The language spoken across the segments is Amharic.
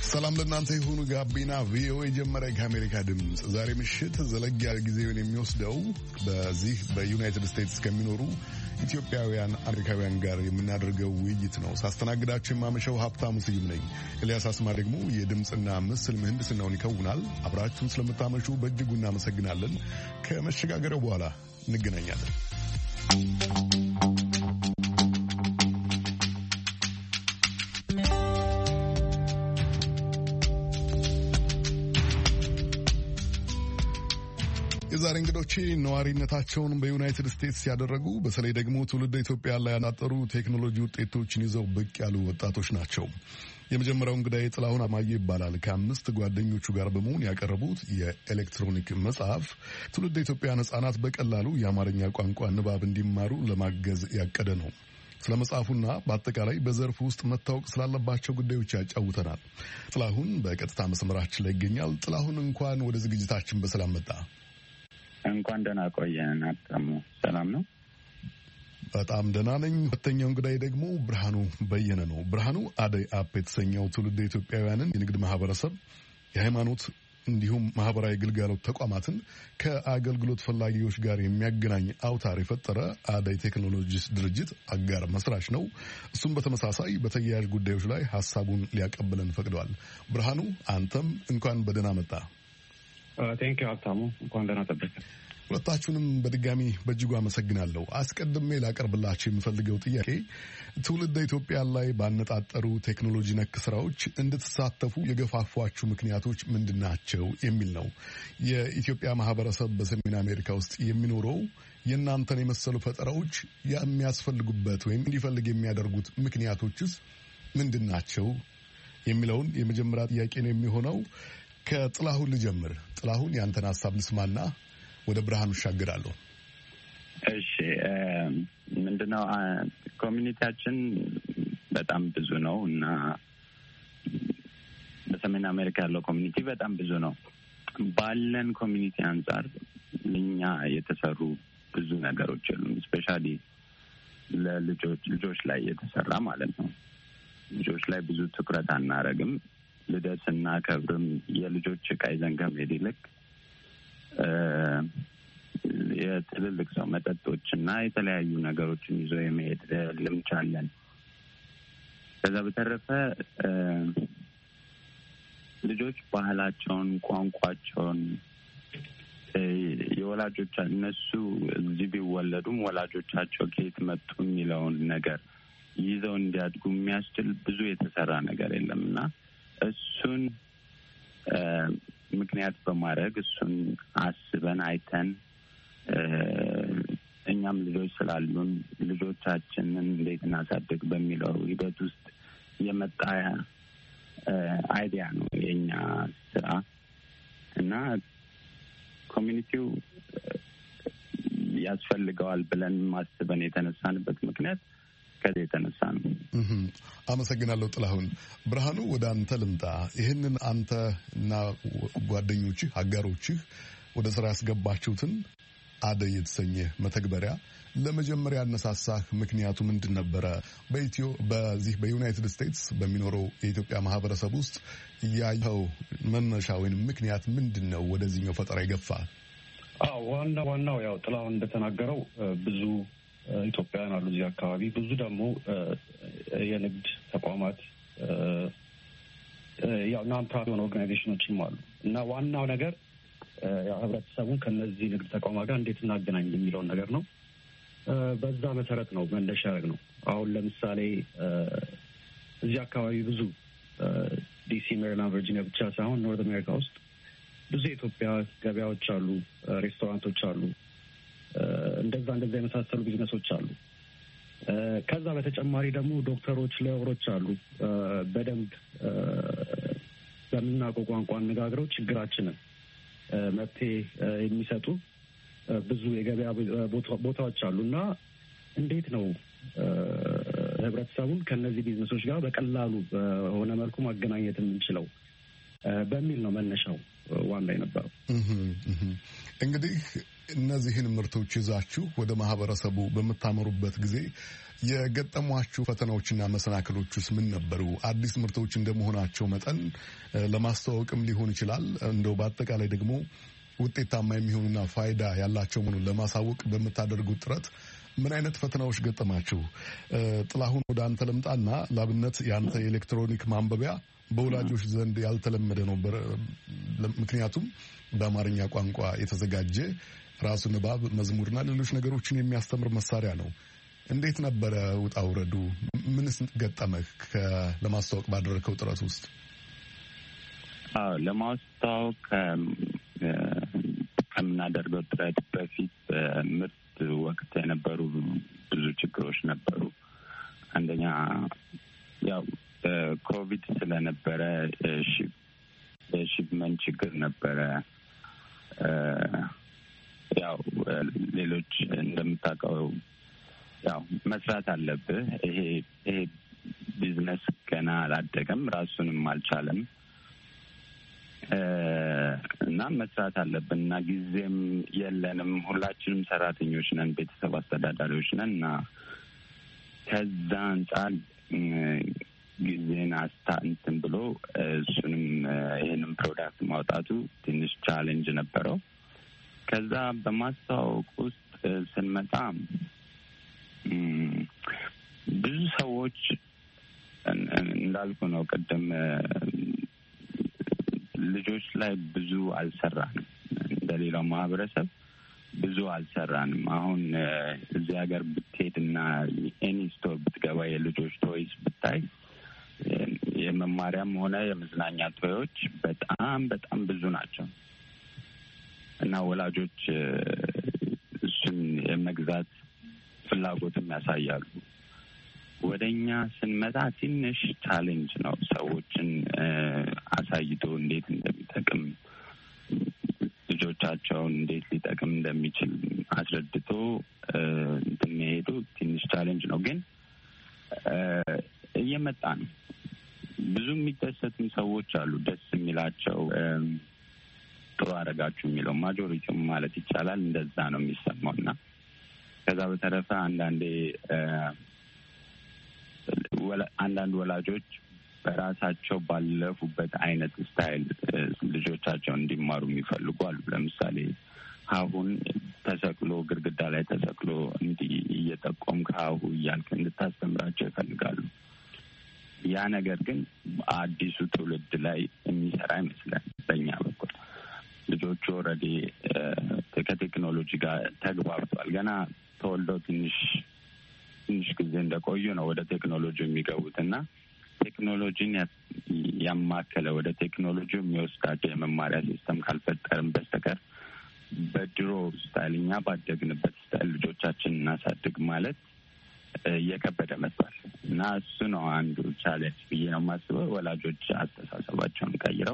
ሰላም ለእናንተ የሆኑ ጋቢና ቪኦኤ ጀመረ። ከአሜሪካ ድምፅ ዛሬ ምሽት ዘለግ ያለ ጊዜውን የሚወስደው በዚህ በዩናይትድ ስቴትስ ከሚኖሩ ኢትዮጵያውያን አሜሪካውያን ጋር የምናደርገው ውይይት ነው። ሳስተናግዳችሁ የማመሸው ሀብታሙ ስዩም ነኝ። ኤልያስ አስማ ደግሞ የድምፅና ምስል ምህንድስናውን ይከውናል። አብራችሁን ስለምታመሹ በእጅጉ እናመሰግናለን። ከመሸጋገሪያው በኋላ እንገናኛለን። የዛሬ እንግዶቼ ነዋሪነታቸውን በዩናይትድ ስቴትስ ያደረጉ በተለይ ደግሞ ትውልደ ኢትዮጵያ ላይ ያናጠሩ ቴክኖሎጂ ውጤቶችን ይዘው ብቅ ያሉ ወጣቶች ናቸው። የመጀመሪያው እንግዳዬ ጥላሁን አማዬ ይባላል። ከአምስት ጓደኞቹ ጋር በመሆን ያቀረቡት የኤሌክትሮኒክ መጽሐፍ ትውልደ ኢትዮጵያውያን ሕጻናት በቀላሉ የአማርኛ ቋንቋ ንባብ እንዲማሩ ለማገዝ ያቀደ ነው። ስለ መጽሐፉና በአጠቃላይ በዘርፉ ውስጥ መታወቅ ስላለባቸው ጉዳዮች ያጫውተናል። ጥላሁን በቀጥታ መስመራችን ላይ ይገኛል። ጥላሁን እንኳን ወደ ዝግጅታችን በሰላም መጣ። እንኳን ደህና ቆየን። አጣሙ ሰላም ነው? በጣም ደህና ነኝ። ሁለተኛው እንግዳይ ደግሞ ብርሃኑ በየነ ነው። ብርሃኑ አደይ አፕ የተሰኘው ትውልደ ኢትዮጵያውያንን የንግድ ማህበረሰብ፣ የሃይማኖት እንዲሁም ማህበራዊ ግልጋሎት ተቋማትን ከአገልግሎት ፈላጊዎች ጋር የሚያገናኝ አውታር የፈጠረ አደይ ቴክኖሎጂስ ድርጅት አጋር መስራች ነው። እሱም በተመሳሳይ በተያያዥ ጉዳዮች ላይ ሀሳቡን ሊያቀብለን ፈቅደዋል። ብርሃኑ አንተም እንኳን በደህና መጣ። ቴንክ ዩ ሀብታሙ፣ እንኳን ደህና ጠበቀ። ሁለታችሁንም በድጋሚ በእጅጉ አመሰግናለሁ። አስቀድሜ ላቀርብላችሁ የምፈልገው ጥያቄ ትውልደ ኢትዮጵያ ላይ ባነጣጠሩ ቴክኖሎጂ ነክ ስራዎች እንድትሳተፉ የገፋፏችሁ ምክንያቶች ምንድን ናቸው የሚል ነው። የኢትዮጵያ ማህበረሰብ በሰሜን አሜሪካ ውስጥ የሚኖረው የእናንተን የመሰሉ ፈጠራዎች የሚያስፈልጉበት ወይም እንዲፈልግ የሚያደርጉት ምክንያቶችስ ምንድን ናቸው የሚለውን የመጀመሪያ ጥያቄ ነው የሚሆነው። ከጥላሁን ልጀምር። ጥላሁን ያንተን ሀሳብ ልስማና ወደ ብርሃኑ እሻገራለሁ። እሺ፣ ምንድነው ኮሚኒቲያችን በጣም ብዙ ነው እና በሰሜን አሜሪካ ያለው ኮሚኒቲ በጣም ብዙ ነው። ባለን ኮሚኒቲ አንጻር እኛ የተሰሩ ብዙ ነገሮች የሉም። ስፔሻሊ ልጆች ላይ የተሰራ ማለት ነው። ልጆች ላይ ብዙ ትኩረት አናረግም። ልደት ስናከብርም የልጆች ዕቃ ይዘን ከመሄድ ይልቅ የትልልቅ ሰው መጠጦች እና የተለያዩ ነገሮችን ይዞ የመሄድ ልምድ አለን። ከዛ በተረፈ ልጆች ባህላቸውን፣ ቋንቋቸውን የወላጆቻ እነሱ እዚህ ቢወለዱም ወላጆቻቸው ከየት መጡ የሚለውን ነገር ይዘው እንዲያድጉ የሚያስችል ብዙ የተሰራ ነገር የለም እና እሱን ምክንያት በማድረግ እሱን አስበን አይተን እኛም ልጆች ስላሉን ልጆቻችንን እንዴት እናሳድግ በሚለው ሂደት ውስጥ የመጣ አይዲያ ነው የኛ ስራ እና ኮሚኒቲው ያስፈልገዋል ብለን ማስበን የተነሳንበት ምክንያት ከዚህ የተነሳ ነው። አመሰግናለሁ ጥላሁን። ብርሃኑ ወደ አንተ ልምጣ። ይህንን አንተ እና ጓደኞችህ አጋሮችህ ወደ ስራ ያስገባችሁትን አደይ የተሰኘ መተግበሪያ ለመጀመሪያ ያነሳሳህ ምክንያቱ ምንድን ነበረ? በዚህ በዩናይትድ ስቴትስ በሚኖረው የኢትዮጵያ ማህበረሰብ ውስጥ ያየኸው መነሻ ወይም ምክንያት ምንድን ነው ወደዚህኛው ፈጠራ የገፋ? ዋናው ያው ጥላሁን እንደተናገረው ብዙ ኢትዮጵያውያን አሉ እዚህ አካባቢ። ብዙ ደግሞ የንግድ ተቋማት ያው ናን ፕሮፊት የሆኑ ኦርጋናይዜሽኖችም አሉ እና ዋናው ነገር ያው ህብረተሰቡን ከነዚህ ንግድ ተቋማት ጋር እንዴት እናገናኝ የሚለውን ነገር ነው። በዛ መሰረት ነው መነሻ ያደረግ ነው። አሁን ለምሳሌ እዚህ አካባቢ ብዙ ዲሲ፣ ሜሪላንድ፣ ቨርጂኒያ ብቻ ሳይሆን ኖርዝ አሜሪካ ውስጥ ብዙ የኢትዮጵያ ገበያዎች አሉ፣ ሬስቶራንቶች አሉ፣ እንደዛ የመሳሰሉ ቢዝነሶች አሉ። ከዛ በተጨማሪ ደግሞ ዶክተሮች፣ ሌበሮች አሉ። በደንብ በምናውቀው ቋንቋ አነጋግረው ችግራችንን መፍትሄ የሚሰጡ ብዙ የገበያ ቦታዎች አሉ እና እንዴት ነው ህብረተሰቡን ከነዚህ ቢዝነሶች ጋር በቀላሉ በሆነ መልኩ ማገናኘት የምንችለው በሚል ነው መነሻው ዋና የነበረው። እንግዲህ እነዚህን ምርቶች ይዛችሁ ወደ ማህበረሰቡ በምታመሩበት ጊዜ የገጠሟችሁ ፈተናዎችና መሰናክሎችስ ምን ነበሩ? አዲስ ምርቶች እንደመሆናቸው መጠን ለማስተዋወቅም ሊሆን ይችላል። እንደው በአጠቃላይ ደግሞ ውጤታማ የሚሆኑና ፋይዳ ያላቸው መሆኑን ለማሳወቅ በምታደርጉት ጥረት ምን አይነት ፈተናዎች ገጠማችሁ? ጥላሁን ወደ አንተ ልምጣና ላብነት የአንተ የኤሌክትሮኒክ ማንበቢያ በወላጆች ዘንድ ያልተለመደ ነው። ምክንያቱም በአማርኛ ቋንቋ የተዘጋጀ ራሱ ንባብ፣ መዝሙርና ሌሎች ነገሮችን የሚያስተምር መሳሪያ ነው። እንዴት ነበረ ውጣ ውረዱ? ምንስ ገጠመህ ለማስተዋወቅ ባደረከው ጥረት ውስጥ? ለማስተዋወቅ ከምናደርገው ጥረት በፊት ምርት ወቅት የነበሩ ብዙ ችግሮች ነበሩ። አንደኛ ያው ኮቪድ ስለነበረ የሺፕመንት ችግር ነበረ። ያው ሌሎች እንደምታውቀው ያው መስራት አለብህ። ይሄ ቢዝነስ ገና አላደገም፣ ራሱንም አልቻለም እና መስራት አለብን እና ጊዜም የለንም። ሁላችንም ሰራተኞች ነን፣ ቤተሰብ አስተዳዳሪዎች ነን እና ከዛ አንጻር ጊዜን እንትን ብሎ እሱንም ይህንም ፕሮዳክት ማውጣቱ ትንሽ ቻሌንጅ ነበረው። ከዛ በማስተዋወቅ ውስጥ ስንመጣ ብዙ ሰዎች እንዳልኩ ነው ቅድም ልጆች ላይ ብዙ አልሰራንም። እንደሌላው ማህበረሰብ ብዙ አልሰራንም። አሁን እዚህ ሀገር ብትሄድና ኤኒ ስቶር ብትገባ የልጆች ቶይስ ብታይ የመማሪያም ሆነ የመዝናኛ ቶዮች በጣም በጣም ብዙ ናቸው እና ወላጆች እሱን የመግዛት ፍላጎትም ያሳያሉ። ወደ እኛ ስንመጣ ትንሽ ቻሌንጅ ነው። ሰዎችን አሳይቶ እንዴት እንደሚጠቅም ልጆቻቸውን እንዴት ሊጠቅም እንደሚችል አስረድቶ እንደሚሄዱ ትንሽ ቻሌንጅ ነው። ግን እየመጣ ነው። ብዙ የሚደሰትም ሰዎች አሉ። ደስ የሚላቸው ጥሩ አደረጋችሁ የሚለው ማጆሪቲው ማለት ይቻላል እንደዛ ነው የሚሰማው እና ከዛ በተረፈ አንዳንድ ወላጆች በራሳቸው ባለፉበት አይነት ስታይል ልጆቻቸውን እንዲማሩ የሚፈልጉ አሉ። ለምሳሌ አሁን ተሰቅሎ ግድግዳ ላይ ተሰቅሎ እንዲህ እየጠቆም ከአሁ እያልክ እንድታስተምራቸው ይፈልጋሉ። ያ ነገር ግን አዲሱ ትውልድ ላይ የሚሰራ ይመስላል። በእኛ በኩል ልጆቹ ኦልሬዲ ከቴክኖሎጂ ጋር ተግባብተዋል። ገና ተወልደው ትንሽ ጊዜ እንደቆዩ ነው ወደ ቴክኖሎጂ የሚገቡት እና ቴክኖሎጂን ያማከለ ወደ ቴክኖሎጂ የሚወስዳቸው የመማሪያ ሲስተም ካልፈጠርም በስተቀር በድሮ ስታይል እኛ ባደግንበት ስታይል ልጆቻችን እናሳድግ ማለት እየከበደ መጥቷል እና እሱ ነው አንዱ ቻሌንጅ ብዬ ነው የማስበው። ወላጆች አስተሳሰባቸውን ቀይረው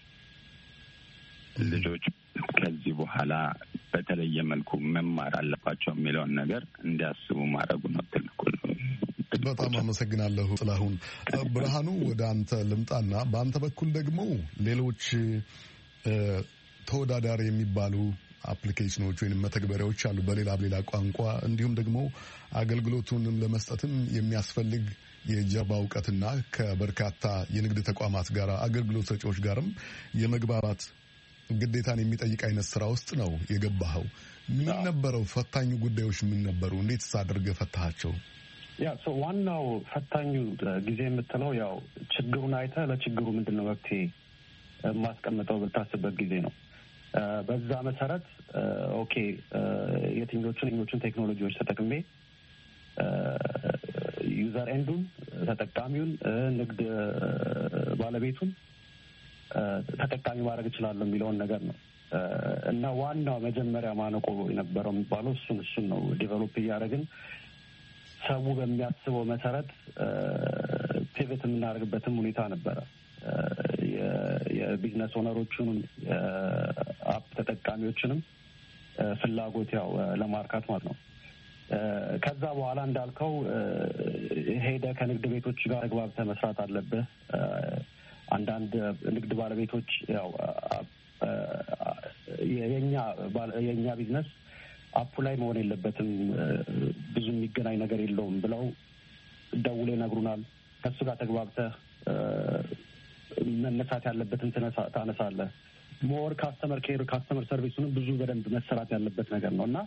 ልጆች ከዚህ በኋላ በተለየ መልኩ መማር አለባቸው የሚለውን ነገር እንዲያስቡ ማድረጉ ነው ትልቁ። በጣም አመሰግናለሁ ጥላሁን። ብርሃኑ ወደ አንተ ልምጣና በአንተ በኩል ደግሞ ሌሎች ተወዳዳሪ የሚባሉ አፕሊኬሽኖች ወይም መተግበሪያዎች አሉ በሌላ ቋንቋ እንዲሁም ደግሞ አገልግሎቱንም ለመስጠትም የሚያስፈልግ የጀርባ እውቀትና ከበርካታ የንግድ ተቋማት ጋር አገልግሎት ሰጪዎች ጋርም የመግባባት ግዴታን የሚጠይቅ አይነት ስራ ውስጥ ነው የገባኸው። ምን ነበረው ፈታኙ ጉዳዮች ምን ነበሩ? እንዴት አድርገህ ፈታሃቸው? ዋናው ፈታኙ ጊዜ የምትለው ያው ችግሩን አይተህ ለችግሩ ምንድን ነው መፍትሄ የማስቀምጠው ብታስበት ጊዜ ነው። በዛ መሰረት ኦኬ የትኞቹን ቴክኖሎጂዎች ተጠቅሜ ዩዘር ኤንዱን ተጠቃሚውን ንግድ ባለቤቱን ተጠቃሚ ማድረግ እችላለሁ የሚለውን ነገር ነው እና ዋናው መጀመሪያ ማነቆ የነበረው የሚባለው እሱን ነው ዲቨሎፕ እያደረግን ሰው በሚያስበው መሰረት ፒቨት የምናደርግበትም ሁኔታ ነበረ። የቢዝነስ ኦነሮቹንም የአፕ ተጠቃሚዎችንም ፍላጎት ያው ለማርካት ማለት ነው። ከዛ በኋላ እንዳልከው ሄደ ከንግድ ቤቶች ጋር ተግባብተህ መስራት አለብህ። አንዳንድ ንግድ ባለቤቶች ያው የኛ ቢዝነስ አፑ ላይ መሆን የለበትም ብዙ የሚገናኝ ነገር የለውም ብለው ደውሎ ይነግሩናል። ከሱ ጋር ተግባብተህ መነሳት ያለበትን ታነሳለህ። ሞር ካስተመር ኬር ካስተመር ሰርቪሱንም ብዙ በደንብ መሰራት ያለበት ነገር ነው እና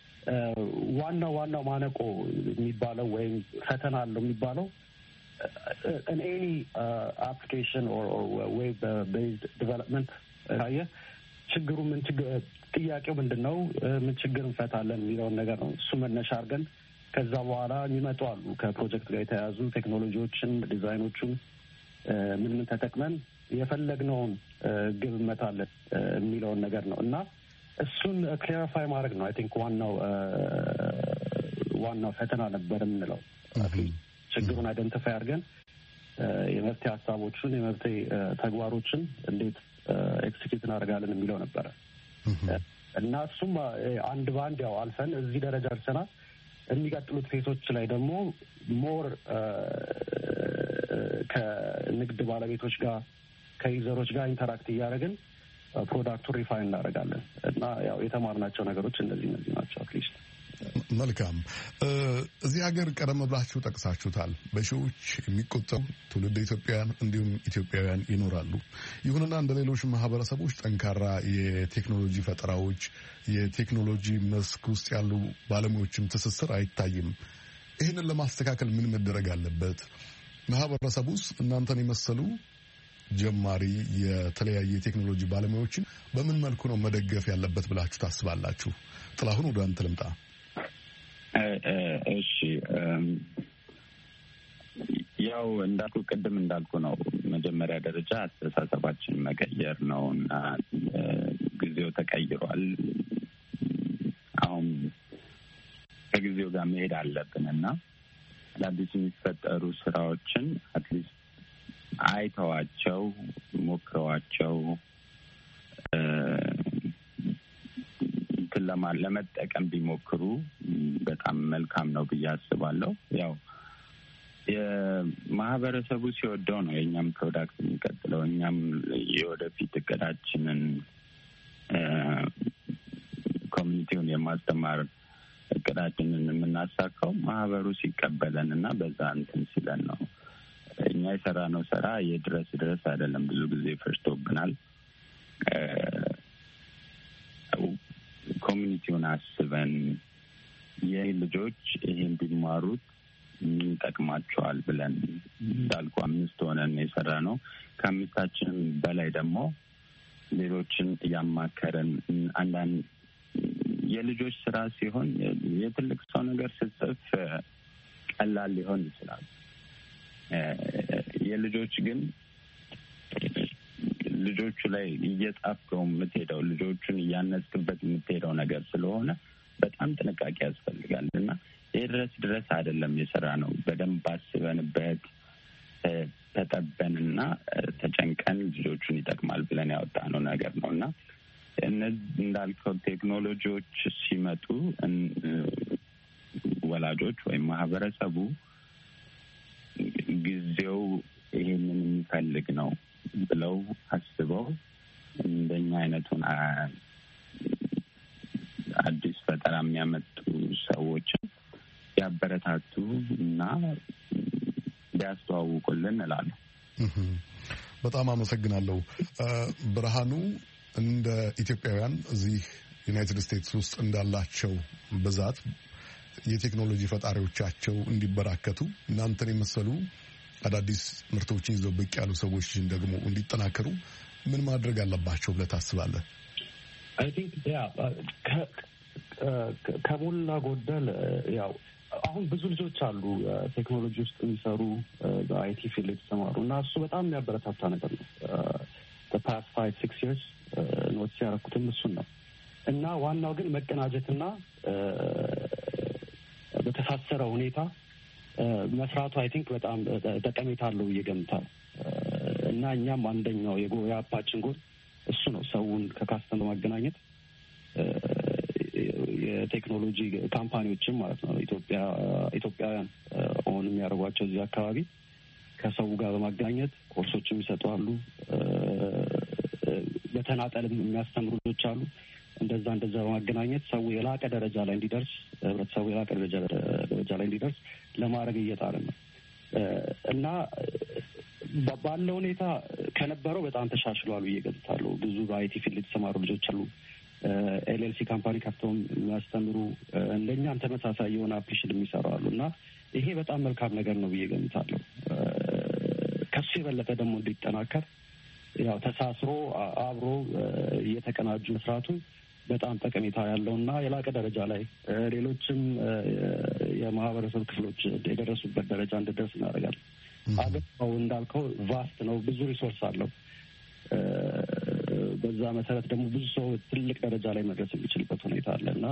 ዋናው ማነቆ የሚባለው ወይም ፈተና አለው የሚባለው ኤኒ አፕሊኬሽን ኦር ዌብ ቤዝድ ዲቨሎፕመንት ካየህ ችግሩ ጥያቄው ምንድን ነው፣ ምን ችግር እንፈታለን የሚለውን ነገር ነው። እሱ መነሻ አድርገን ከዛ በኋላ የሚመጡ አሉ ከፕሮጀክት ጋር የተያያዙ ቴክኖሎጂዎችን፣ ዲዛይኖቹን ምን ተጠቅመን የፈለግነውን ግብ እንመታለን የሚለውን ነገር ነው እና እሱን ክሊሪፋይ ማድረግ ነው። አይ ቲንክ ዋናው ፈተና ነበር የምንለው ችግሩን አይደንቲፋይ አድርገን የመፍትሄ ሀሳቦችን የመፍትሄ ተግባሮችን እንዴት ኤክስኪዩት እናደርጋለን የሚለው ነበረ እና እሱም አንድ በአንድ ያው አልፈን እዚህ ደረጃ ደርሰናል። የሚቀጥሉት ፌሶች ላይ ደግሞ ሞር ከንግድ ባለቤቶች ጋር ከዩዘሮች ጋር ኢንተራክት እያደረግን ፕሮዳክቱን ሪፋይን እናደርጋለን እና ያው የተማርናቸው ነገሮች እነዚህ ናቸው። አትሊስት መልካም። እዚህ ሀገር ቀደም ብላችሁ ጠቅሳችሁታል። በሺዎች የሚቆጠሩ ትውልድ ኢትዮጵያውያን እንዲሁም ኢትዮጵያውያን ይኖራሉ። ይሁንና እንደ ሌሎች ማህበረሰቦች ጠንካራ የቴክኖሎጂ ፈጠራዎች፣ የቴክኖሎጂ መስክ ውስጥ ያሉ ባለሙያዎችም ትስስር አይታይም። ይህንን ለማስተካከል ምን መደረግ አለበት? ማህበረሰቡ ውስጥ እናንተን የመሰሉ ጀማሪ የተለያየ የቴክኖሎጂ ባለሙያዎችን በምን መልኩ ነው መደገፍ ያለበት ብላችሁ ታስባላችሁ? ጥላሁን ወደ አንተ ልምጣ። እሺ፣ ያው ቅድም እንዳልኩ ነው መጀመሪያ ደረጃ አስተሳሰባችን መቀየር ነው እና ጊዜው ተቀይሯል። አሁን ከጊዜው ጋር መሄድ አለብን እና አዳዲስ የሚፈጠሩ ስራዎችን አትሊስት አይተዋቸው ሞክረዋቸው ለመጠቀም ቢሞክሩ በጣም መልካም ነው ብዬ አስባለሁ። ያው የማህበረሰቡ ሲወደው ነው የእኛም ፕሮዳክት የሚቀጥለው። እኛም የወደፊት እቅዳችንን ኮሚኒቲውን የማስተማር እቅዳችንን የምናሳካው ማህበሩ ሲቀበለን እና በዛ እንትን ሲለን ነው። እኛ የሰራነው ስራ ድረስ አይደለም፣ ብዙ ጊዜ ፈጅቶብናል። ኮሚኒቲውን አስበን ይህ ልጆች ይሄን ቢማሩት ይጠቅማቸዋል ብለን እንዳልኩ 5 ሆነን የሰራነው። ከአምስታችንም በላይ ደግሞ ሌሎችን እያማከረን አንዳንድ የልጆች ስራ ሲሆን የትልቅ ሰው ነገር ስትጽፍ ቀላል ሊሆን ይችላል። የልጆች ግን ልጆቹ ላይ እየጻፍከው የምትሄደው ልጆቹን እያነጽክበት የምትሄደው ነገር ስለሆነ በጣም ጥንቃቄ ያስፈልጋል እና ይህ ድረስ አይደለም የሰራ ነው። በደንብ አስበንበት ተጠበንና ተጨንቀን ልጆቹን ይጠቅማል ብለን ያወጣነው ነገር ነው እና እነዚህ እንዳልከው ቴክኖሎጂዎች ሲመጡ ወላጆች ወይም ማህበረሰቡ ጊዜው ይሄንን የሚፈልግ ነው ብለው አስበው እንደኛ አይነቱን አዲስ ፈጠራ የሚያመጡ ሰዎችን ያበረታቱ እና ሊያስተዋውቁልን እላለሁ። በጣም አመሰግናለሁ። ብርሃኑ፣ እንደ ኢትዮጵያውያን እዚህ ዩናይትድ ስቴትስ ውስጥ እንዳላቸው ብዛት የቴክኖሎጂ ፈጣሪዎቻቸው እንዲበራከቱ እናንተን የመሰሉ አዳዲስ ምርቶችን ይዘው ብቅ ያሉ ሰዎችን ደግሞ እንዲጠናከሩ ምን ማድረግ አለባቸው ብለህ ታስባለህ? አይ ቲንክ ከሞላ ጎደል ያው አሁን ብዙ ልጆች አሉ ቴክኖሎጂ ውስጥ የሚሰሩ በአይቲ ፊልድ የተሰማሩ እና እሱ በጣም የሚያበረታታ ነገር ነው። በፓስት 5-6 years ኖት ያደረኩትም እሱን ነው እና ዋናው ግን መቀናጀትና በተሳሰረ ሁኔታ መስራቱ አይ ቲንክ በጣም ጠቀሜታ አለው ብዬ እገምታለሁ እና እኛም አንደኛው የአፓችን ጎል እሱ ነው። ሰውን ከካስተመር ማገናኘት የቴክኖሎጂ ካምፓኒዎችም ማለት ነው ኢትዮጵያውያን ኦን የሚያደርጓቸው እዚህ አካባቢ ከሰው ጋር በማገናኘት ኮርሶችም ይሰጣሉ። በተናጠልም የሚያስተምሩ ልጆች አሉ እንደዛ በማገናኘት ሰው የላቀ ደረጃ ላይ እንዲደርስ ህብረተሰቡ የላቀ ደረጃ ላይ እንዲደርስ ለማድረግ እየጣርን ነው እና ባለው ሁኔታ ከነበረው በጣም ተሻሽሏል ብዬ እገምታለሁ። ብዙ በአይቲ ፊልድ የተሰማሩ ልጆች አሉ። ኤልኤልሲ ካምፓኒ ከፍተውም የሚያስተምሩ እንደኛም ተመሳሳይ የሆነ አፕሊኬሽን የሚሰሩ አሉ እና ይሄ በጣም መልካም ነገር ነው ብዬ እገምታለሁ። ከሱ የበለጠ ደግሞ እንዲጠናከር ያው ተሳስሮ አብሮ እየተቀናጁ መስራቱ በጣም ጠቀሜታ ያለው እና የላቀ ደረጃ ላይ ሌሎችም የማህበረሰብ ክፍሎች የደረሱበት ደረጃ እንዲደርስ እናደርጋለን። አገባው እንዳልከው ቫስት ነው፣ ብዙ ሪሶርስ አለው። በዛ መሰረት ደግሞ ብዙ ሰው ትልቅ ደረጃ ላይ መድረስ የሚችልበት ሁኔታ አለ እና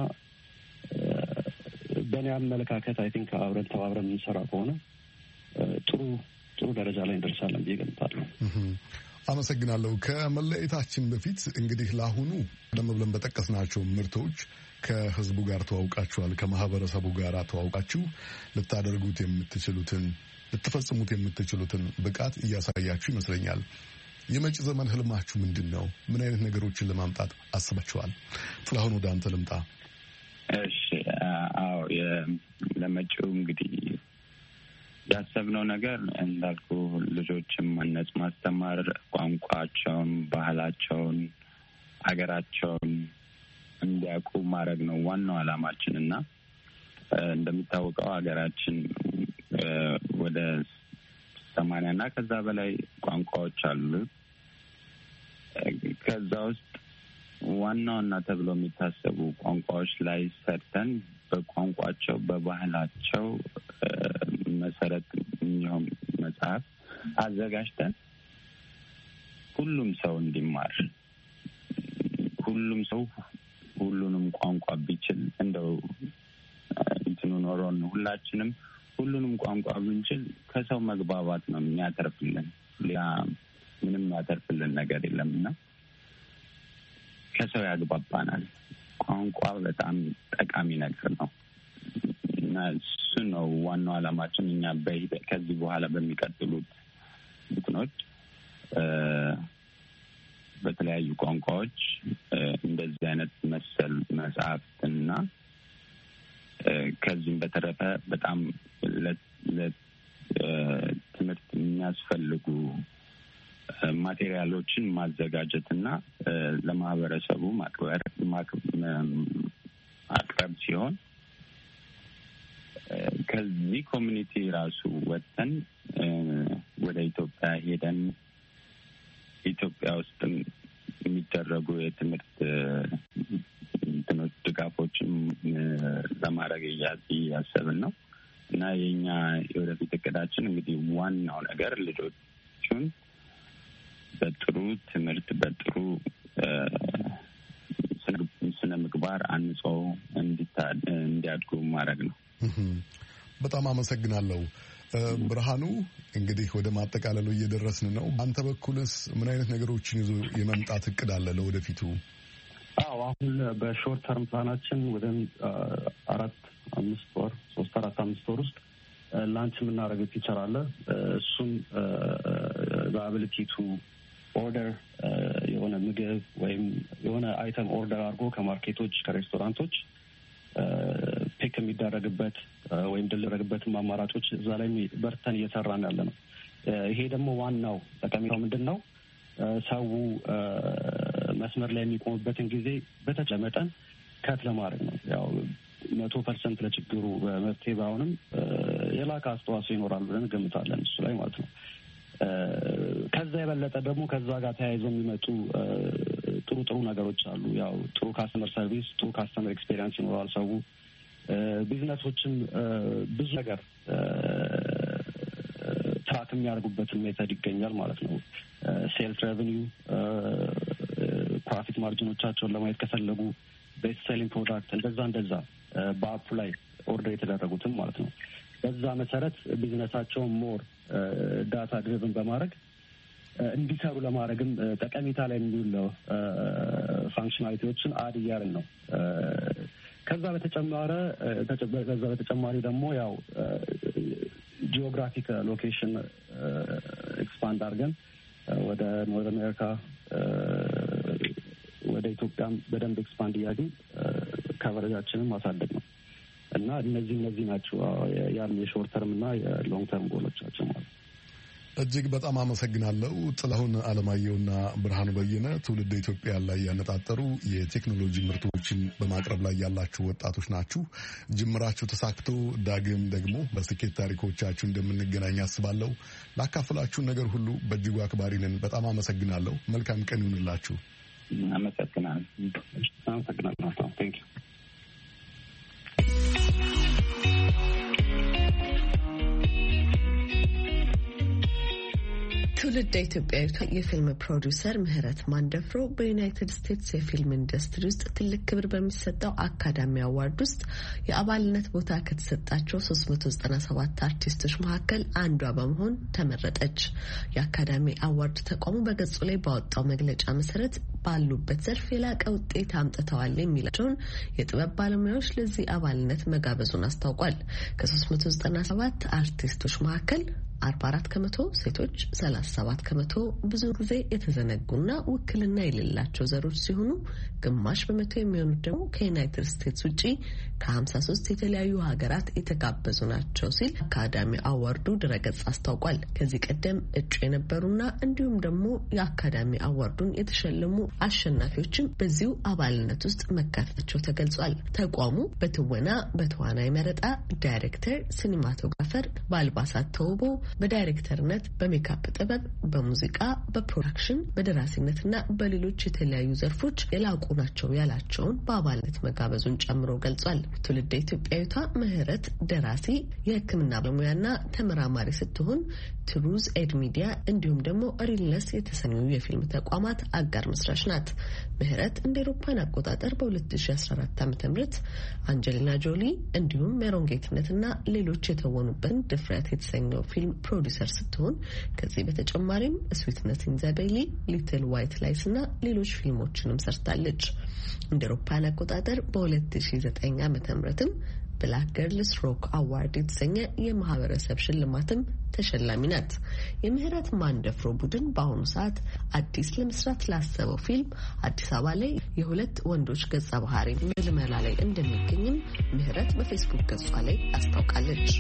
በእኔ አመለካከት አይ ቲንክ ተባብረን የምንሰራ ከሆነ ጥሩ ደረጃ ላይ እንደርሳለን ብዬ እገምታለሁ። አመሰግናለሁ። ከመለየታችን በፊት እንግዲህ ለአሁኑ ቀደም ብለን በጠቀስናቸው ምርቶች ከህዝቡ ጋር ተዋውቃችኋል። ከማህበረሰቡ ጋር ተዋውቃችሁ ልታደርጉት የምትችሉትን ልትፈጽሙት የምትችሉትን ብቃት እያሳያችሁ ይመስለኛል። የመጪ ዘመን ህልማችሁ ምንድን ነው? ምን አይነት ነገሮችን ለማምጣት አስባችኋል? ጥላሁን ወደ አንተ ልምጣ። እሺ፣ አዎ ለመጪው እንግዲህ ያሰብነው ነገር እንዳልኩ ልጆችን ማነጽ፣ ማስተማር፣ ቋንቋቸውን፣ ባህላቸውን፣ ሀገራቸውን እንዲያውቁ ማድረግ ነው ዋናው ዓላማችን እና እንደሚታወቀው ሀገራችን ወደ 80 እና ከዛ በላይ ቋንቋዎች አሉ። ከዛ ውስጥ ዋና ተብሎ የሚታሰቡ ቋንቋዎች ላይ ሰርተን በቋንቋቸው በባህላቸው መሰረት የሚሆን መጽሐፍ አዘጋጅተን ሁሉም ሰው እንዲማር ሁሉም ሰው ሁሉንም ቋንቋ ቢችል እንደው እንትኑ ኖሮን ሁላችንም ሁሉንም ቋንቋ ብንችል ከሰው መግባባት ነው የሚያተርፍልን። ሌላ ምንም ያተርፍልን ነገር የለምና ከሰው ያግባባናል። ቋንቋ በጣም ጠቃሚ ነገር ነው እና እሱ ነው ዋናው ዓላማችን። እኛ ከዚህ በኋላ በሚቀጥሉት ቡድኖች በተለያዩ ቋንቋዎች እንደዚህ አይነት መሰል መጽሐፍትና ከዚህም በተረፈ በጣም ለትምህርት የሚያስፈልጉ ማቴሪያሎችን ማዘጋጀትና ለማህበረሰቡ ማቅረብ ሲሆን ከዚህ ኮሚኒቲ ራሱ ወጥተን ወደ ኢትዮጵያ ሄደን ኢትዮጵያ ውስጥም የሚደረጉ የትምህርት ድጋፎችን ለማድረግ እያሰብን ነው እና የኛ የወደፊት እቅዳችን እንግዲህ ዋናው ነገር ልጆቹን በጥሩ ትምህርት በጥሩ ስነ ምግባር አንጾ እንዲያድጉ ማድረግ ነው። በጣም አመሰግናለሁ። ብርሃኑ፣ እንግዲህ ወደ ማጠቃለሉ እየደረስን ነው። አንተ በኩልስ ምን አይነት ነገሮችን ይዞ የመምጣት እቅድ አለ ለወደፊቱ? አሁን በሾርት ተርም ፕላናችን ወደ 4-5 ወር 3-4-5 ወር ውስጥ ላንች የምናደርገው ፊቸር አለ። እሱም በአቢሊቲ ቱ ኦርደር የሆነ ምግብ ወይም የሆነ አይተም ኦርደር አድርጎ ከማርኬቶች ከሬስቶራንቶች ፒክ የሚደረግበት ወይም ድልረግበትም አማራጮች እዛ ላይ በርተን እየሰራን ያለ ነው። ይሄ ደግሞ ዋናው ጠቀሜታው ምንድን ነው? ሰው መስመር ላይ የሚቆምበትን ጊዜ በተቻለ መጠን ከት ለማድረግ ነው። ያው 100% ለችግሩ መፍትሄ ባይሆንም የላቀ አስተዋጽኦ ይኖራል ብለን እንገምታለን እሱ ላይ ማለት ነው። ከዛ የበለጠ ደግሞ ከዛ ጋር ተያይዘው የሚመጡ ጥሩ ነገሮች አሉ። ያው ጥሩ ካስተመር ሰርቪስ፣ ጥሩ ካስተመር ኤክስፔሪንስ ይኖራል ሰው። ቢዝነሶችም ብዙ ነገር ትራክ የሚያደርጉበትን ሜተድ ይገኛል ማለት ነው። ሴልስ ሬቨኒው፣ ፕሮፊት ማርጂኖቻቸውን ለማየት ከፈለጉ ቤስት ሴሊንግ ፕሮዳክት እንደዛ በአፑ ላይ ኦርደር የተደረጉትም ማለት ነው። በዛ መሰረት ቢዝነሳቸውን ሞር ዳታ ድሪቭን በማድረግ እንዲሰሩ ለማድረግም ጠቀሜታ ላይ የሚውለው ፋንክሽናሊቲዎችን አድ እያልን ነው። ከዛ በተጨማሪ ደግሞ ያው ጂኦግራፊክ ሎኬሽን ኤክስፓንድ አድርገን ወደ ኖርዝ አሜሪካ፣ ወደ ኢትዮጵያም በደንብ ኤክስፓንድ እያደረግን ከቨሬጃችንን ማሳደግ ነው እና እነዚህ ናቸው ያም የሾርት ተርም እና የሎንግ ተርም ጎሎቻችን ማለት ነው። እጅግ በጣም አመሰግናለሁ። ጥላሁን አለማየሁና ብርሃኑ በየነ ትውልድ ኢትዮጵያ ላይ ያነጣጠሩ የቴክኖሎጂ ምርቶችን በማቅረብ ላይ ያላችሁ ወጣቶች ናችሁ። ጅምራችሁ ተሳክቶ ዳግም ደግሞ በስኬት ታሪኮቻችሁ እንደምንገናኝ አስባለሁ። ላካፈላችሁ ነገር ሁሉ በእጅጉ አክባሪ ነን። በጣም አመሰግናለሁ። መልካም ቀን ይሁንላችሁ። አመሰግናለሁ። ቴንክ ዩ። ትውልደ ኢትዮጵያዊቷ የፊልም ፕሮዲውሰር ምህረት ማንደፍሮ በዩናይትድ ስቴትስ የፊልም ኢንዱስትሪ ውስጥ ትልቅ ክብር በሚሰጠው አካዳሚ አዋርድ ውስጥ የአባልነት ቦታ ከተሰጣቸው 397 አርቲስቶች መካከል አንዷ በመሆን ተመረጠች። የአካዳሚ አዋርድ ተቋሙ በገጹ ላይ ባወጣው መግለጫ መሰረት ባሉበት ዘርፍ የላቀ ውጤት አምጥተዋል የሚላቸውን የጥበብ ባለሙያዎች ለዚህ አባልነት መጋበዙን አስታውቋል። ከ397 አርቲስቶች መካከል 44 ከመቶ ሴቶች፣ 37 ከመቶ ብዙ ጊዜ የተዘነጉና ውክልና የሌላቸው ዘሮች ሲሆኑ ግማሽ በመቶ የሚሆኑት ደግሞ ከዩናይትድ ስቴትስ ውጪ ከ53 የተለያዩ ሀገራት የተጋበዙ ናቸው ሲል አካዳሚ አዋርዱ ድረገጽ አስታውቋል። ከዚህ ቀደም እጩ የነበሩና እንዲሁም ደግሞ የአካዳሚ አዋርዱን የተሸለሙ አሸናፊዎችም በዚሁ አባልነት ውስጥ መካተታቸው ተገልጿል። ተቋሙ በትወና፣ በተዋናይ መረጣ፣ ዳይሬክተር፣ ሲኒማቶግራፈር፣ በአልባሳት ተውቦ፣ በዳይሬክተርነት፣ በሜካፕ ጥበብ፣ በሙዚቃ፣ በፕሮዳክሽን፣ በደራሲነትና በሌሎች የተለያዩ ዘርፎች የላቁ ናቸው ያላቸውን በአባልነት መጋበዙን ጨምሮ ገልጿል። ትውልደ ኢትዮጵያዊቷ ምህረት ደራሲ፣ የሕክምና ባለሙያና ተመራማሪ ስትሆን ትሩዝ ኤድ ሚዲያ እንዲሁም ደግሞ ሪልነስ የተሰኙ የፊልም ተቋማት አጋር መስራች ናት። ምህረት እንደ አውሮፓውያን አቆጣጠር በ2014 ዓ.ም አንጀሊና ጆሊ እንዲሁም ሜሮን ጌትነትና ሌሎች የተወኑበትን ድፍረት የተሰኘው ፊልም ፕሮዲውሰር ስትሆን ከዚህ በተጨማሪም ስዊትነስ ኢን ዘ ቤሊ፣ ሊትል ዋይት ላይስ እና ሌሎች ፊልሞችንም ሰርታለች። እንደ አውሮፓውያን አቆጣጠር በ2009 ዓ.ም ብላክ ገርልስ ሮክ አዋርድ የተሰኘ የማህበረሰብ ሽልማትም ተሸላሚ ናት። የምህረት ማንደፍሮ ቡድን በአሁኑ ሰዓት አዲስ ለመስራት ላሰበው ፊልም አዲስ አበባ ላይ የሁለት ወንዶች ገጸ ባህሪ ምልመላ ላይ እንደሚገኝም ምህረት በፌስቡክ ገጿ ላይ አስታውቃለች።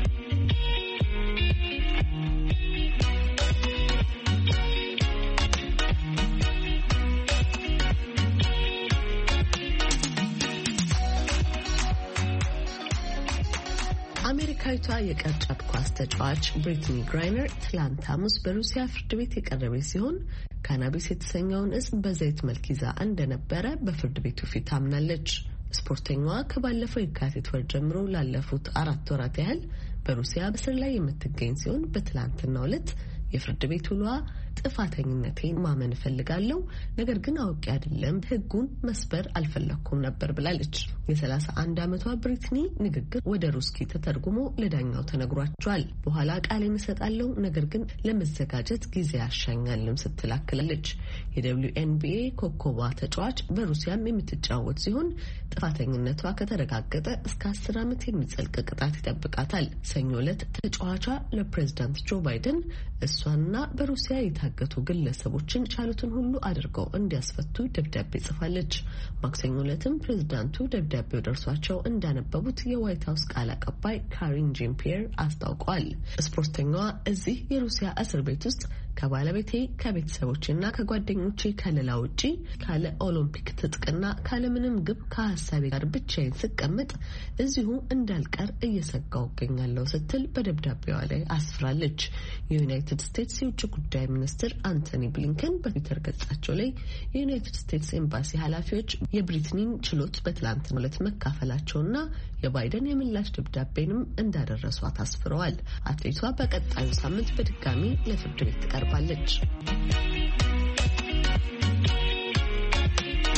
አሜሪካዊቷ የቅርጫት ኳስ ተጫዋች ብሪትኒ ግራይነር ትላንት ሐሙስ በሩሲያ ፍርድ ቤት የቀረበች ሲሆን ካናቢስ የተሰኘውን እጽ በዘይት መልክ ይዛ እንደነበረ በፍርድ ቤቱ ፊት አምናለች። ስፖርተኛዋ ከባለፈው የካቲት ወር ጀምሮ ላለፉት 4 ወራት ያህል በሩሲያ በስር ላይ የምትገኝ ሲሆን በትላንትናው ዕለት የፍርድ ቤት ውሏ ጥፋተኝነቴን ማመን እፈልጋለሁ፣ ነገር ግን አውቄ አይደለም፣ ሕጉን መስበር አልፈለኩም ነበር ብላለች። የ31 ዓመቷ ብሪትኒ ንግግር ወደ ሩስኪ ተተርጉሞ ለዳኛው ተነግሯቸዋል። በኋላ ቃሌን እሰጣለሁ፣ ነገር ግን ለመዘጋጀት ጊዜ ያሻኛልም ስትል አክላለች። የWNBA ኮከቧ ተጫዋች በሩሲያም የምትጫወት ሲሆን ጥፋተኝነቷ ከተረጋገጠ እስከ 10 ዓመት የሚጸልቅ ቅጣት ይጠብቃታል። ሰኞ ዕለት ተጫዋቿ ለፕሬዝዳንት ጆ ባይደን እሷንና በሩሲያ የታገቱ ግለሰቦችን ቻሉትን ሁሉ አድርገው እንዲያስፈቱ ደብዳቤ ጽፋለች። ማክሰኞ ዕለትም ፕሬዝዳንቱ ደብዳቤው ደርሷቸው እንዳነበቡት የዋይት ሀውስ ቃል አቀባይ ካሪን ጄን ፒየር አስታውቀዋል። ስፖርተኛዋ እዚህ የሩሲያ እስር ቤት ውስጥ ከባለቤቴ ከቤተሰቦቼና ከጓደኞቼ ከሌላ ውጪ ካለ ኦሎምፒክ ትጥቅና ካለ ምንም ግብ ከሀሳቤ ጋር ብቻዬን ስቀመጥ እዚሁ እንዳልቀር እየሰጋው እገኛለሁ ስትል በደብዳቤዋ ላይ አስፍራለች። የዩናይትድ ስቴትስ የውጭ ጉዳይ ሚኒስትር አንቶኒ ብሊንከን በትዊተር ገጻቸው ላይ የዩናይትድ ስቴትስ ኤምባሲ ኃላፊዎች የብሪትኒን ችሎት በትላንትናው ዕለት መካፈላቸውና የባይደን የምላሽ ደብዳቤንም እንዳደረሷት አስፍረዋል። አትሌቷ በቀጣዩ ሳምንት በድጋሚ ለፍርድ ቤት ትቀርባለች።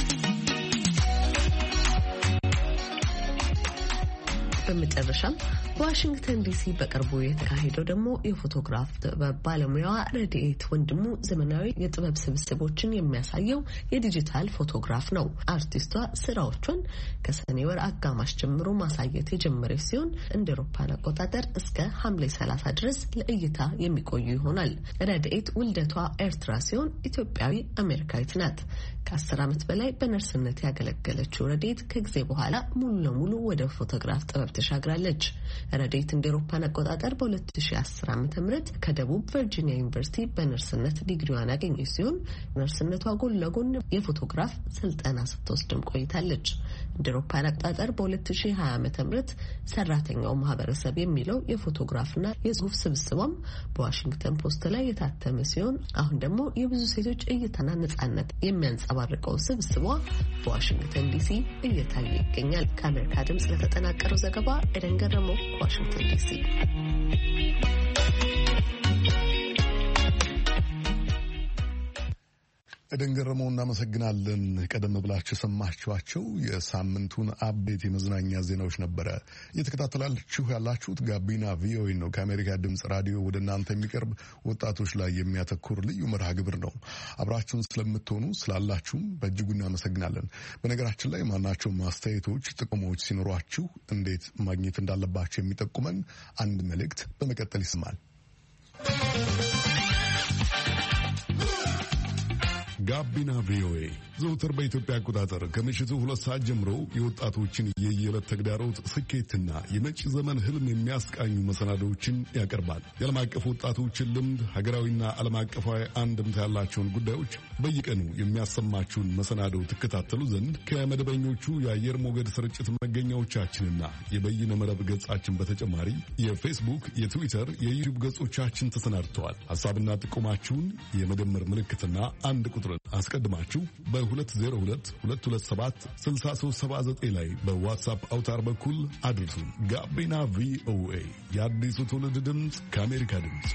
በመጨረሻም በዋሽንግተን ዲሲ በቅርቡ የተካሄደው ደግሞ የፎቶግራፍ ጥበብ ባለሙያዋ ረድኤት ወንድሙ ዘመናዊ የጥበብ ስብስቦችን የሚያሳየው የዲጂታል ፎቶግራፍ ነው። አርቲስቷ ስራዎቿን ከሰኔ ወር አጋማሽ ጀምሮ ማሳየት የጀመረች ሲሆን እንደ አውሮፓውያን አቆጣጠር እስከ ሐምሌ 30 ድረስ ለእይታ የሚቆዩ ይሆናል። ረድኤት ውልደቷ ኤርትራ ሲሆን ኢትዮጵያዊ አሜሪካዊት ናት። ከ10 ዓመት በላይ በነርስነት ያገለገለችው ረድኤት ከጊዜ በኋላ ሙሉ ለሙሉ ወደ ፎቶግራፍ ጥበብ ተሻግራለች። ረድኤት እንደ አውሮፓውያን አቆጣጠር በ2010 ዓ.ም ከደቡብ ቨርጂኒያ ዩኒቨርሲቲ በነርስነት ዲግሪዋን ያገኘች ሲሆን ነርስነቷ ጎን ለጎን የፎቶግራፍ ስልጠና ስትወስድም ቆይታለች። እንደ አውሮፓውያን አቆጣጠር በ2020 ዓ.ም ሰራተኛው ማህበረሰብ የሚለው የፎቶግራፍና የጽሁፍ ስብስቧም በዋሽንግተን ፖስት ላይ የታተመ ሲሆን አሁን ደግሞ የብዙ ሴቶች እይታና ነጻነት የሚያንጸባርቀው ስብስቧ በዋሽንግተን ዲሲ እየታየ ይገኛል። ከአሜሪካ ድምጽ ለተጠናቀረው ዘገባ ኤደን ገረመው ዋሽንግተን ዲሲ። ኤደን ገረመው እናመሰግናለን። ቀደም ብላችሁ የሰማችኋቸው የሳምንቱን አቤት የመዝናኛ ዜናዎች ነበረ። እየተከታተላችሁ ያላችሁት ጋቢና ቪኦኤ ነው። ከአሜሪካ ድምጽ ራዲዮ ወደ እናንተ የሚቀርብ ወጣቶች ላይ የሚያተኩር ልዩ መርሃ ግብር ነው። አብራችሁን ስለምትሆኑ ስላላችሁም በእጅጉ እናመሰግናለን። በነገራችን ላይ ማናቸውም አስተያየቶች፣ ጥቅሞች ሲኖሯችሁ እንዴት ማግኘት እንዳለባቸው የሚጠቁመን አንድ መልእክት በመቀጠል ይሰማል። ጋቢና ቪኦኤ ዘውትር በኢትዮጵያ አቆጣጠር ከምሽቱ 2 ሰዓት ጀምሮ የወጣቶችን የየዕለት ተግዳሮት ስኬትና የመጪ ዘመን ህልም የሚያስቃኙ መሰናዶዎችን ያቀርባል። የዓለም አቀፍ ወጣቶችን ልምድ፣ ሀገራዊና ዓለም አቀፋዊ አንድምታ ያላቸውን ጉዳዮች በየቀኑ የሚያሰማችሁን መሰናዶ ትከታተሉ ዘንድ ከመደበኞቹ የአየር ሞገድ ስርጭት መገኛዎቻችንና የበይነ መረብ ገጻችን በተጨማሪ የፌስቡክ፣ የትዊተር፣ የዩቲዩብ ገጾቻችን ተሰናድተዋል። ሐሳብና ጥቆማችሁን የመደመር ምልክትና አንድ ቁጥር አስቀድማችሁ በ2022276379 ላይ በዋትስአፕ አውታር በኩል አድርሱን። ጋቢና ቪኦኤ የአዲሱ ትውልድ ድምፅ ከአሜሪካ ድምፅ።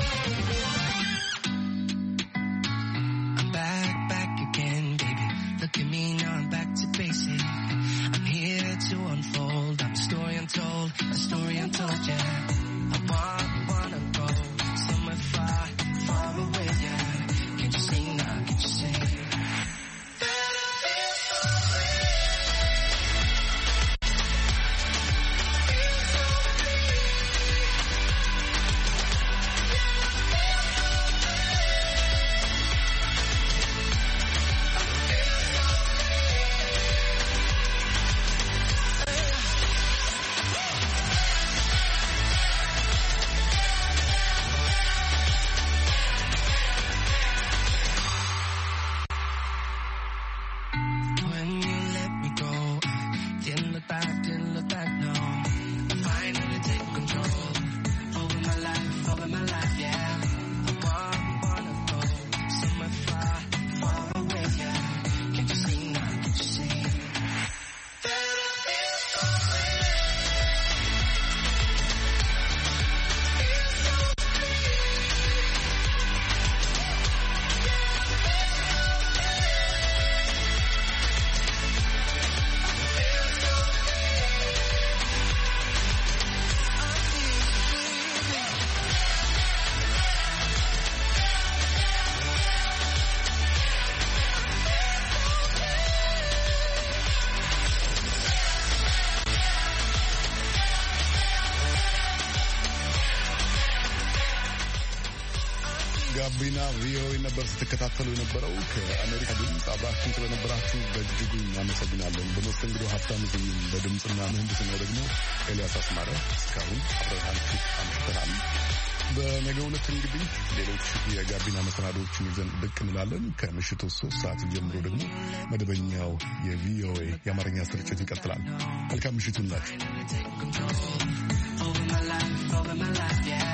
ጋቢና ቪኦኤ ነበር ስትከታተሉ የነበረው። ከአሜሪካ ድምፅ አብራችሁ ስለነበራችሁ በእጅጉ እናመሰግናለን። በመስተንግዶ ሀብታሙ ስዩም፣ በድምፅና ምህንድስናው ደግሞ ኤልያስ አስማረ። እስካሁን አብረናችሁ አምሽተናል። በነገው ዕለት እንግዲህ ሌሎች የጋቢና መሰናዶዎችን ይዘን ብቅ እንላለን። ከምሽቱ 3 ሰዓት ጀምሮ ደግሞ መደበኛው የቪኦኤ የአማርኛ ስርጭት ይቀጥላል። መልካም ምሽቱ እንላችሁ።